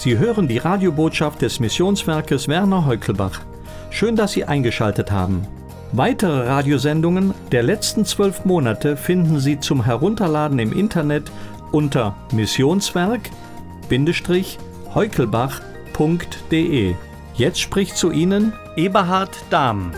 Sie hören die Radiobotschaft des Missionswerkes Werner Heukelbach. Schön, dass Sie eingeschaltet haben. Weitere Radiosendungen der letzten 12 Monate finden Sie zum Herunterladen im Internet unter missionswerk-heukelbach.de. Jetzt spricht zu Ihnen Eberhard Dahm.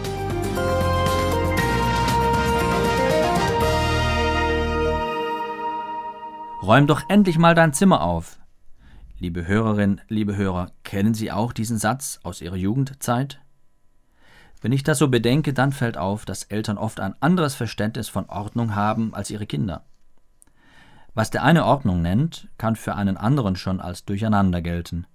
Räum doch endlich mal dein Zimmer auf. Liebe Hörerinnen, liebe Hörer, kennen Sie auch diesen Satz aus Ihrer Jugendzeit? Wenn ich das so bedenke, dann fällt auf, dass Eltern oft ein anderes Verständnis von Ordnung haben als ihre Kinder. Was der eine Ordnung nennt, kann für einen anderen schon als Durcheinander gelten.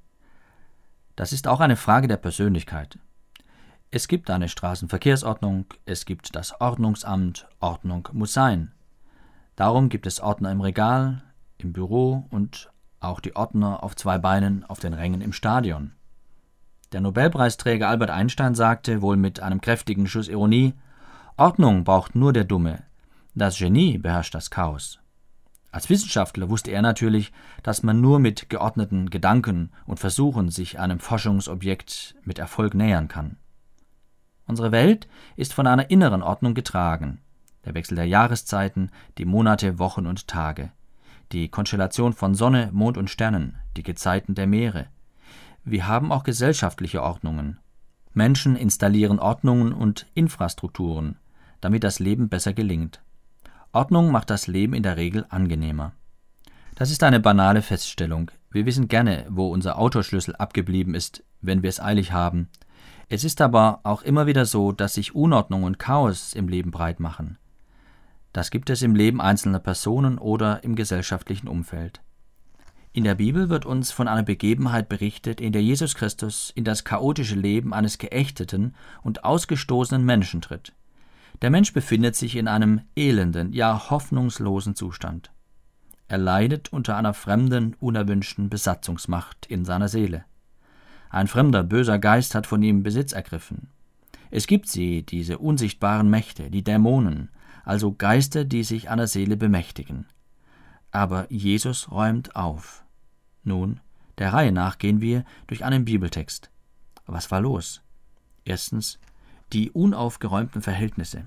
Das ist auch eine Frage der Persönlichkeit. Es gibt eine Straßenverkehrsordnung, es gibt das Ordnungsamt, Ordnung muss sein. Darum gibt es Ordner im Regal, im Büro und auch die Ordner auf 2 Beinen auf den Rängen im Stadion. Der Nobelpreisträger Albert Einstein sagte, wohl mit einem kräftigen Schuss Ironie, Ordnung braucht nur der Dumme, das Genie beherrscht das Chaos. Als Wissenschaftler wusste er natürlich, dass man nur mit geordneten Gedanken und Versuchen sich einem Forschungsobjekt mit Erfolg nähern kann. Unsere Welt ist von einer inneren Ordnung getragen. Der Wechsel der Jahreszeiten, die Monate, Wochen und Tage, die Konstellation von Sonne, Mond und Sternen, die Gezeiten der Meere. Wir haben auch gesellschaftliche Ordnungen. Menschen installieren Ordnungen und Infrastrukturen, damit das Leben besser gelingt. Ordnung macht das Leben in der Regel angenehmer. Das ist eine banale Feststellung. Wir wissen gerne, wo unser Autoschlüssel abgeblieben ist, wenn wir es eilig haben. Es ist aber auch immer wieder so, dass sich Unordnung und Chaos im Leben breit machen. Das gibt es im Leben einzelner Personen oder im gesellschaftlichen Umfeld. In der Bibel wird uns von einer Begebenheit berichtet, in der Jesus Christus in das chaotische Leben eines geächteten und ausgestoßenen Menschen tritt. Der Mensch befindet sich in einem elenden, ja hoffnungslosen Zustand. Er leidet unter einer fremden, unerwünschten Besatzungsmacht in seiner Seele. Ein fremder, böser Geist hat von ihm Besitz ergriffen. Es gibt sie, diese unsichtbaren Mächte, die Dämonen, also Geister, die sich einer Seele bemächtigen. Aber Jesus räumt auf. Nun, der Reihe nach gehen wir durch einen Bibeltext. Was war los? Erstens, die unaufgeräumten Verhältnisse.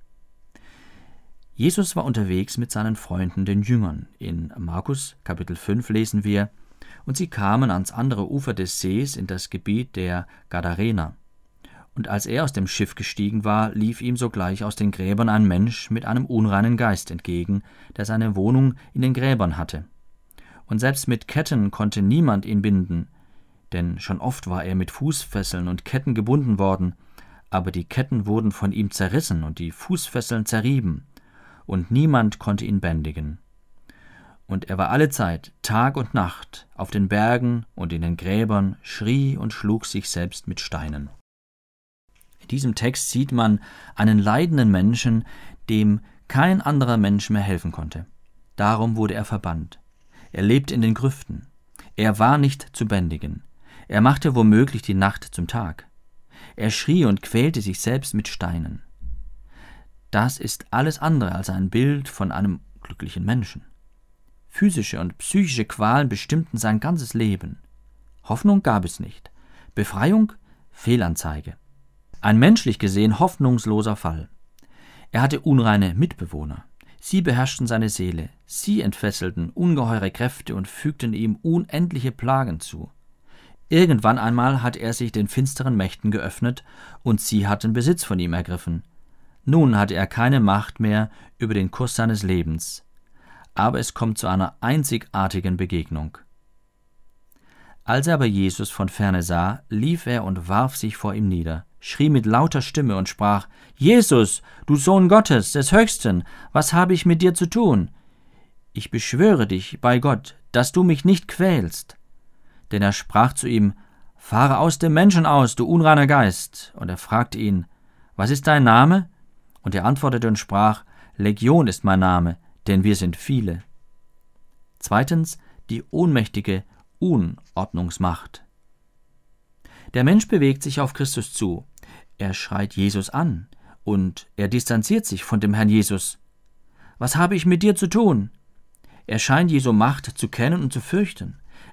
Jesus war unterwegs mit seinen Freunden, den Jüngern. In Markus Kapitel 5 lesen wir, und sie kamen ans andere Ufer des Sees in das Gebiet der Gadarener. Und als er aus dem Schiff gestiegen war, lief ihm sogleich aus den Gräbern ein Mensch mit einem unreinen Geist entgegen, der seine Wohnung in den Gräbern hatte. Und selbst mit Ketten konnte niemand ihn binden, denn schon oft war er mit Fußfesseln und Ketten gebunden worden, aber die Ketten wurden von ihm zerrissen und die Fußfesseln zerrieben, und niemand konnte ihn bändigen. Und er war allezeit, Tag und Nacht, auf den Bergen und in den Gräbern, schrie und schlug sich selbst mit Steinen. In diesem Text sieht man einen leidenden Menschen, dem kein anderer Mensch mehr helfen konnte. Darum wurde er verbannt. Er lebte in den Grüften. Er war nicht zu bändigen. Er machte womöglich die Nacht zum Tag. Er schrie und quälte sich selbst mit Steinen. Das ist alles andere als ein Bild von einem glücklichen Menschen. Physische und psychische Qualen bestimmten sein ganzes Leben. Hoffnung gab es nicht. Befreiung? Fehlanzeige. Ein menschlich gesehen hoffnungsloser Fall. Er hatte unreine Mitbewohner. Sie beherrschten seine Seele. Sie entfesselten ungeheure Kräfte und fügten ihm unendliche Plagen zu. Irgendwann einmal hatte er sich den finsteren Mächten geöffnet und sie hatten Besitz von ihm ergriffen. Nun hatte er keine Macht mehr über den Kurs seines Lebens. Aber es kommt zu einer einzigartigen Begegnung. Als er aber Jesus von ferne sah, lief er und warf sich vor ihm nieder, schrie mit lauter Stimme und sprach, »Jesus, du Sohn Gottes, des Höchsten, was habe ich mit dir zu tun? Ich beschwöre dich bei Gott, dass du mich nicht quälst.« Denn er sprach zu ihm, »Fahre aus dem Menschen aus, du unreiner Geist.« Und er fragte ihn, »Was ist dein Name?« Und er antwortete und sprach, »Legion ist mein Name, denn wir sind viele.« Zweitens, die ohnmächtige Unordnungsmacht. Der Mensch bewegt sich auf Christus zu. Er schreit Jesus an und er distanziert sich von dem Herrn Jesus. »Was habe ich mit dir zu tun?« Er scheint Jesu Macht zu kennen und zu fürchten.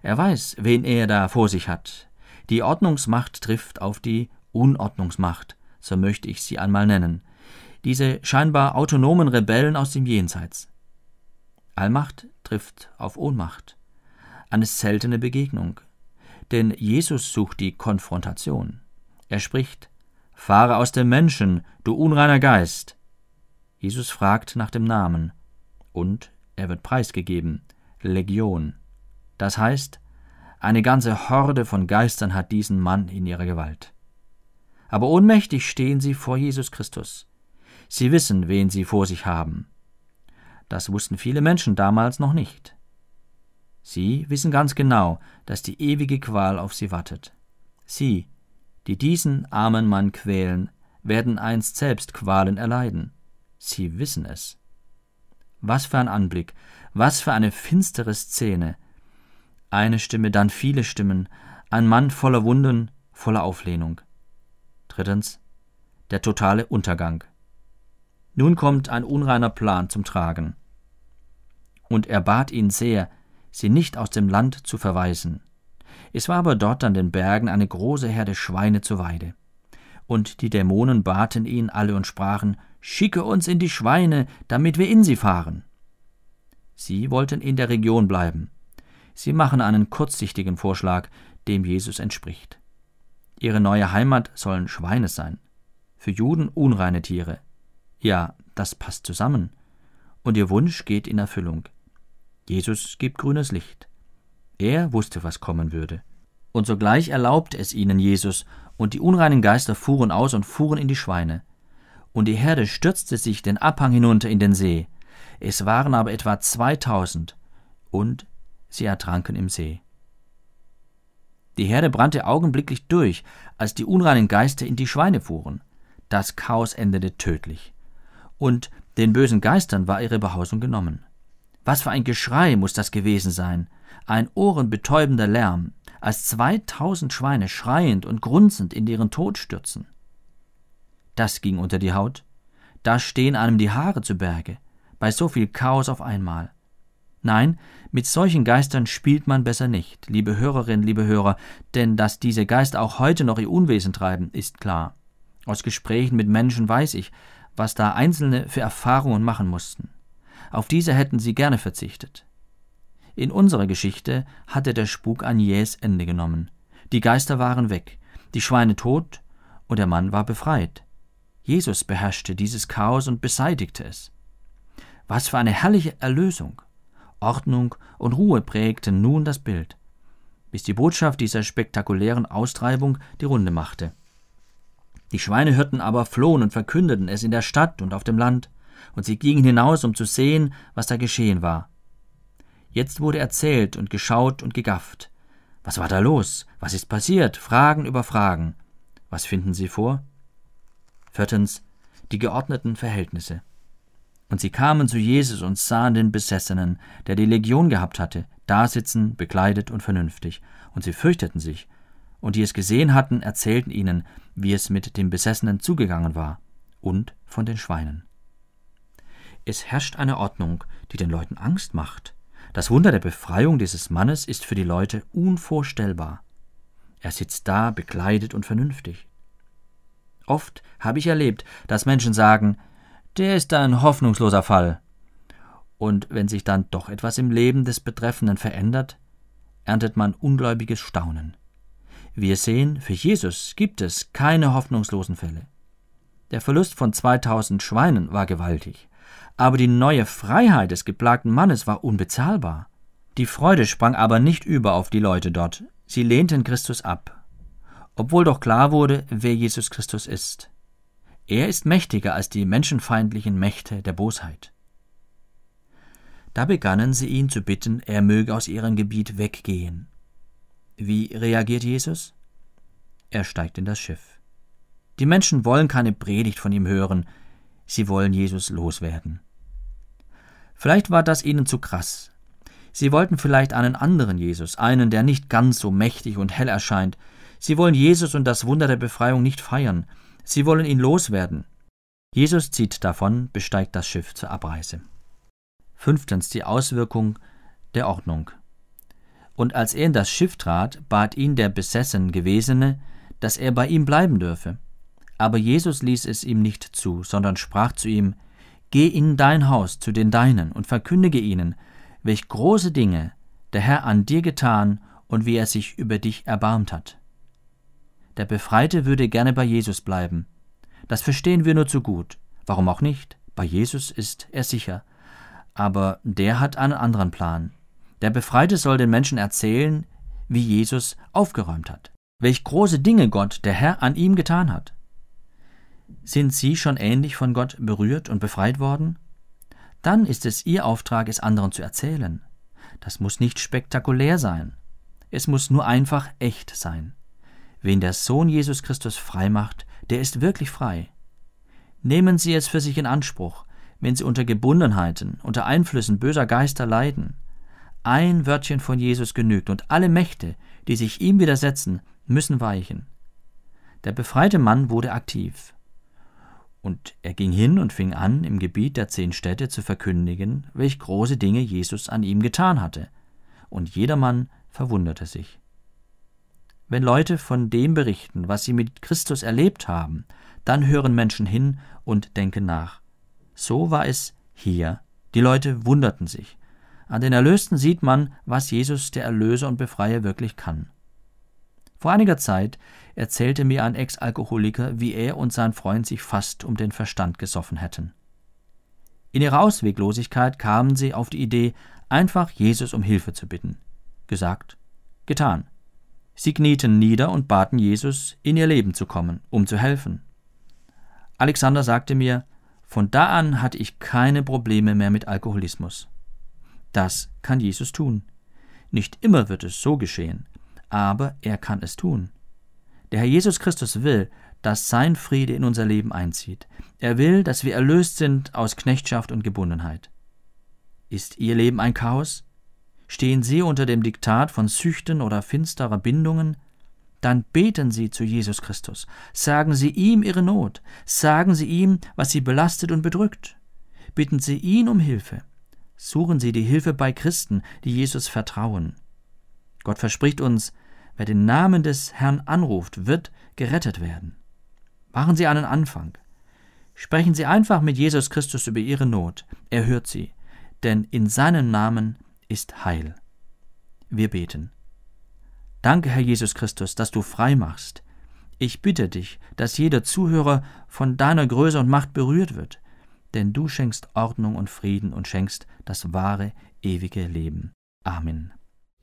Er weiß, wen er da vor sich hat. Die Ordnungsmacht trifft auf die Unordnungsmacht, so möchte ich sie einmal nennen. Diese scheinbar autonomen Rebellen aus dem Jenseits. Allmacht trifft auf Ohnmacht. Eine seltene Begegnung. Denn Jesus sucht die Konfrontation. Er spricht: »Fahre aus dem Menschen, du unreiner Geist.« Jesus fragt nach dem Namen. Und er wird preisgegeben: Legion. Das heißt, eine ganze Horde von Geistern hat diesen Mann in ihrer Gewalt. Aber ohnmächtig stehen sie vor Jesus Christus. Sie wissen, wen sie vor sich haben. Das wussten viele Menschen damals noch nicht. Sie wissen ganz genau, dass die ewige Qual auf sie wartet. Sie, die diesen armen Mann quälen, werden einst selbst Qualen erleiden. Sie wissen es. Was für ein Anblick, was für eine finstere Szene. Eine Stimme, dann viele Stimmen, ein Mann voller Wunden, voller Auflehnung. 3. Der totale Untergang. Nun kommt ein unreiner Plan zum Tragen. Und er bat ihn sehr, sie nicht aus dem Land zu verweisen. Es war aber dort an den Bergen eine große Herde Schweine zur Weide. Und die Dämonen baten ihn alle und sprachen: »Schicke uns in die Schweine, damit wir in sie fahren.« Sie wollten in der Region bleiben. Sie machen einen kurzsichtigen Vorschlag, dem Jesus entspricht. Ihre neue Heimat sollen Schweine sein. Für Juden unreine Tiere. Ja, das passt zusammen. Und ihr Wunsch geht in Erfüllung. Jesus gibt grünes Licht. Er wusste, was kommen würde. Und sogleich erlaubte es ihnen Jesus, und die unreinen Geister fuhren aus und fuhren in die Schweine. Und die Herde stürzte sich den Abhang hinunter in den See. Es waren aber etwa 2000, und sie ertranken im See. Die Herde brannte augenblicklich durch, als die unreinen Geister in die Schweine fuhren. Das Chaos endete tödlich. Und den bösen Geistern war ihre Behausung genommen. Was für ein Geschrei muss das gewesen sein, ein ohrenbetäubender Lärm, als 2000 Schweine schreiend und grunzend in ihren Tod stürzen. Das ging unter die Haut. Da stehen einem die Haare zu Berge, bei so viel Chaos auf einmal. Nein, mit solchen Geistern spielt man besser nicht, liebe Hörerinnen, liebe Hörer, denn dass diese Geister auch heute noch ihr Unwesen treiben, ist klar. Aus Gesprächen mit Menschen weiß ich, was da Einzelne für Erfahrungen machen mussten. Auf diese hätten sie gerne verzichtet. In unserer Geschichte hatte der Spuk ein jähes Ende genommen. Die Geister waren weg, die Schweine tot und der Mann war befreit. Jesus beherrschte dieses Chaos und beseitigte es. Was für eine herrliche Erlösung! Ordnung und Ruhe prägten nun das Bild, bis die Botschaft dieser spektakulären Austreibung die Runde machte. Die Schweinehirten aber flohen und verkündeten es in der Stadt und auf dem Land, und sie gingen hinaus, um zu sehen, was da geschehen war. Jetzt wurde erzählt und geschaut und gegafft. Was war da los? Was ist passiert? Fragen über Fragen. Was finden Sie vor? 4. Die geordneten Verhältnisse. Und sie kamen zu Jesus und sahen den Besessenen, der die Legion gehabt hatte, dasitzen, bekleidet und vernünftig. Und sie fürchteten sich. Und die es gesehen hatten, erzählten ihnen, wie es mit dem Besessenen zugegangen war. Und von den Schweinen. Es herrscht eine Ordnung, die den Leuten Angst macht. Das Wunder der Befreiung dieses Mannes ist für die Leute unvorstellbar. Er sitzt da, bekleidet und vernünftig. Oft habe ich erlebt, dass Menschen sagen, der ist ein hoffnungsloser Fall. Und wenn sich dann doch etwas im Leben des Betreffenden verändert, erntet man ungläubiges Staunen. Wir sehen, für Jesus gibt es keine hoffnungslosen Fälle. Der Verlust von 2000 Schweinen war gewaltig, aber die neue Freiheit des geplagten Mannes war unbezahlbar. Die Freude sprang aber nicht über auf die Leute dort. Sie lehnten Christus ab, obwohl doch klar wurde, wer Jesus Christus ist. Er ist mächtiger als die menschenfeindlichen Mächte der Bosheit. Da begannen sie ihn zu bitten, er möge aus ihrem Gebiet weggehen. Wie reagiert Jesus? Er steigt in das Schiff. Die Menschen wollen keine Predigt von ihm hören, sie wollen Jesus loswerden. Vielleicht war das ihnen zu krass. Sie wollten vielleicht einen anderen Jesus, einen, der nicht ganz so mächtig und hell erscheint. Sie wollen Jesus und das Wunder der Befreiung nicht feiern. Sie wollen ihn loswerden. Jesus zieht davon, besteigt das Schiff zur Abreise. 5. Die Auswirkung der Ordnung. Und als er in das Schiff trat, bat ihn der besessen Gewesene, dass er bei ihm bleiben dürfe. Aber Jesus ließ es ihm nicht zu, sondern sprach zu ihm: Geh in dein Haus zu den Deinen und verkündige ihnen, welch große Dinge der Herr an dir getan und wie er sich über dich erbarmt hat. Der Befreite würde gerne bei Jesus bleiben. Das verstehen wir nur zu gut. Warum auch nicht? Bei Jesus ist er sicher. Aber der hat einen anderen Plan. Der Befreite soll den Menschen erzählen, wie Jesus aufgeräumt hat. Welch große Dinge Gott, der Herr, an ihm getan hat. Sind Sie schon ähnlich von Gott berührt und befreit worden? Dann ist es Ihr Auftrag, es anderen zu erzählen. Das muss nicht spektakulär sein. Es muss nur einfach echt sein. Wen der Sohn Jesus Christus frei macht, der ist wirklich frei. Nehmen Sie es für sich in Anspruch, wenn Sie unter Gebundenheiten, unter Einflüssen böser Geister leiden. Ein Wörtchen von Jesus genügt, und alle Mächte, die sich ihm widersetzen, müssen weichen. Der befreite Mann wurde aktiv. Und er ging hin und fing an, im Gebiet der 10 Städte zu verkündigen, welch große Dinge Jesus an ihm getan hatte. Und jedermann verwunderte sich. Wenn Leute von dem berichten, was sie mit Christus erlebt haben, dann hören Menschen hin und denken nach. So war es hier. Die Leute wunderten sich. An den Erlösten sieht man, was Jesus, der Erlöser und Befreier, wirklich kann. Vor einiger Zeit erzählte mir ein Ex-Alkoholiker, wie er und sein Freund sich fast um den Verstand gesoffen hätten. In ihrer Ausweglosigkeit kamen sie auf die Idee, einfach Jesus um Hilfe zu bitten. Gesagt, getan. Sie knieten nieder und baten Jesus, in ihr Leben zu kommen, um zu helfen. Alexander sagte mir, von da an hatte ich keine Probleme mehr mit Alkoholismus. Das kann Jesus tun. Nicht immer wird es so geschehen, aber er kann es tun. Der Herr Jesus Christus will, dass sein Friede in unser Leben einzieht. Er will, dass wir erlöst sind aus Knechtschaft und Gebundenheit. Ist Ihr Leben ein Chaos? Stehen Sie unter dem Diktat von Süchten oder finsterer Bindungen? Dann beten Sie zu Jesus Christus. Sagen Sie ihm Ihre Not. Sagen Sie ihm, was Sie belastet und bedrückt. Bitten Sie ihn um Hilfe. Suchen Sie die Hilfe bei Christen, die Jesus vertrauen. Gott verspricht uns, wer den Namen des Herrn anruft, wird gerettet werden. Machen Sie einen Anfang. Sprechen Sie einfach mit Jesus Christus über Ihre Not. Er hört Sie, denn in seinem Namen ist Heil. Wir beten. Danke, Herr Jesus Christus, dass du frei machst. Ich bitte dich, dass jeder Zuhörer von deiner Größe und Macht berührt wird, denn du schenkst Ordnung und Frieden und schenkst das wahre, ewige Leben. Amen.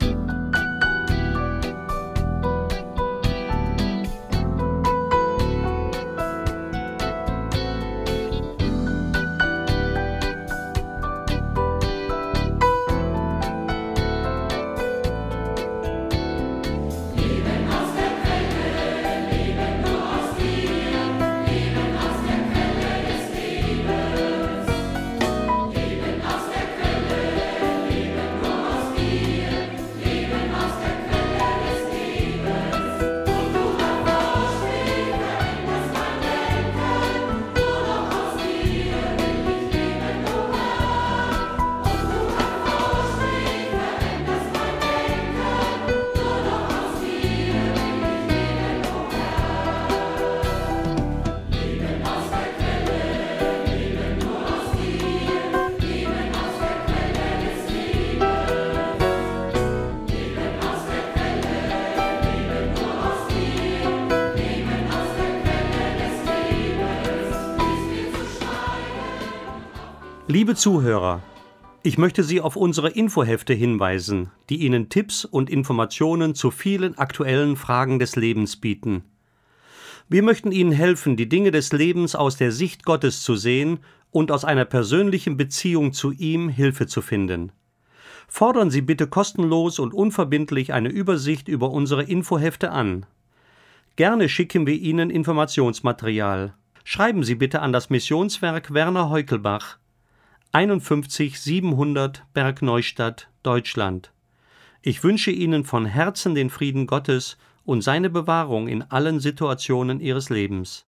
Liebe Zuhörer, ich möchte Sie auf unsere Infohefte hinweisen, die Ihnen Tipps und Informationen zu vielen aktuellen Fragen des Lebens bieten. Wir möchten Ihnen helfen, die Dinge des Lebens aus der Sicht Gottes zu sehen und aus einer persönlichen Beziehung zu ihm Hilfe zu finden. Fordern Sie bitte kostenlos und unverbindlich eine Übersicht über unsere Infohefte an. Gerne schicken wir Ihnen Informationsmaterial. Schreiben Sie bitte an das Missionswerk Werner Heukelbach, 51 700 Bergneustadt, Deutschland. Ich wünsche Ihnen von Herzen den Frieden Gottes und seine Bewahrung in allen Situationen Ihres Lebens.